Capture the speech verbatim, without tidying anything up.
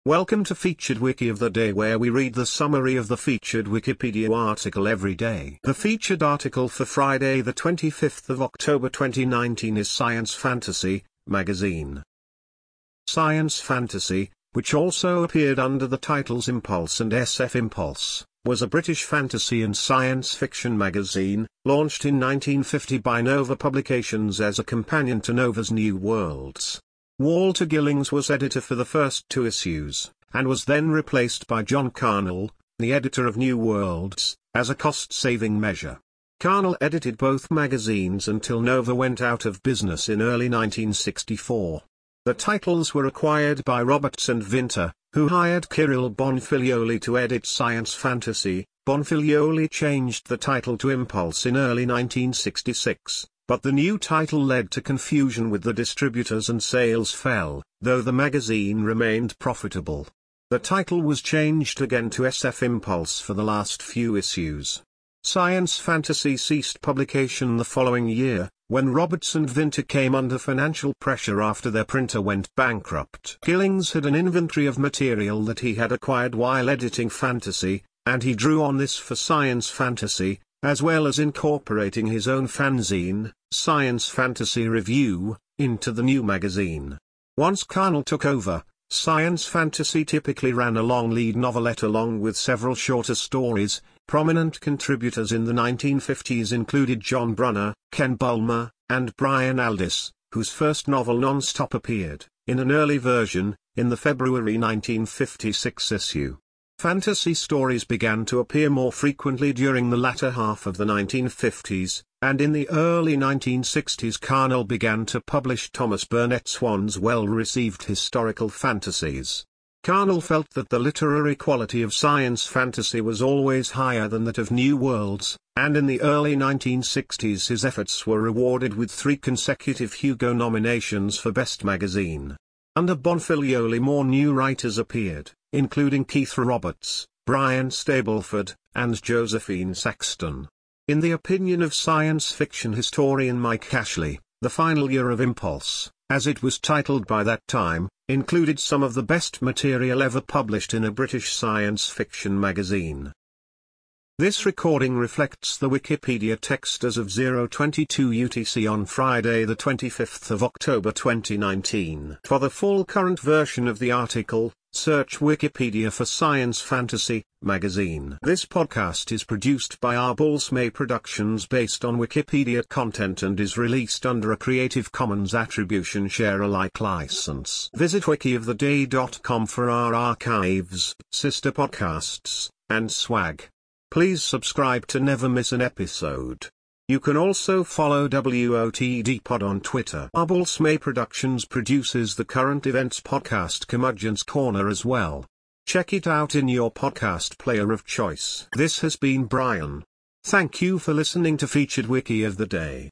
Welcome to Featured Wiki of the Day, where we read the summary of the featured Wikipedia article every day. The featured article for Friday the twenty-fifth of October twenty nineteen is Science Fantasy magazine. Science Fantasy, which also appeared under the titles Impulse and S F Impulse, was a British fantasy and science fiction magazine, launched in nineteen fifty by Nova Publications as a companion to Nova's New Worlds. Walter Gillings was editor for the first two issues, and was then replaced by John Carnell, the editor of New Worlds, as a cost-saving measure. Carnell edited both magazines until Nova went out of business in early nineteen sixty-four. The titles were acquired by Roberts and Vinter, who hired Kirill Bonfilioli to edit Science Fantasy. Bonfilioli changed the title to Impulse in early nineteen sixty-six. But the new title led to confusion with the distributors and sales fell, though the magazine remained profitable. The title was changed again to S F Impulse for the last few issues. Science Fantasy ceased publication the following year, when Roberts and Vinter came under financial pressure after their printer went bankrupt. Gillings had an inventory of material that he had acquired while editing fantasy, and he drew on this for Science Fantasy, as well as incorporating his own fanzine, Science Fantasy Review, into the new magazine. Once Carnell took over, Science Fantasy typically ran a long lead novelette along with several shorter stories. Prominent contributors in the nineteen fifties included John Brunner, Ken Bulmer, and Brian Aldiss, whose first novel Non-Stop appeared, in an early version, in the February nineteen fifty-six issue. Fantasy stories began to appear more frequently during the latter half of the nineteen fifties, and in the early nineteen sixties Carnell began to publish Thomas Burnett Swann's well-received historical fantasies. Carnell felt that the literary quality of Science Fantasy was always higher than that of New Worlds, and in the early nineteen sixties his efforts were rewarded with three consecutive Hugo nominations for Best Magazine. Under Bonfilioli more new writers appeared, including Keith Roberts, Brian Stableford, and Josephine Saxton. In the opinion of science fiction historian Mike Ashley, the final year of Impulse, as it was titled by that time, included some of the best material ever published in a British science fiction magazine. This recording reflects the Wikipedia text as of zero twenty-two U T C on Friday the twenty-fifth of October twenty nineteen. For the full current version of the article, search Wikipedia for Science Fantasy magazine. This podcast is produced by Arbulsmay Productions based on Wikipedia content and is released under a Creative Commons Attribution Share Alike license. Visit wiki of the day dot com for our archives, sister podcasts, and swag. Please subscribe to never miss an episode. You can also follow W O T D Pod on Twitter. Arbulsmay Productions produces the current events podcast Curmudgeon's Corner as well. Check it out in your podcast player of choice. This has been Brian. Thank you for listening to Featured Wiki of the Day.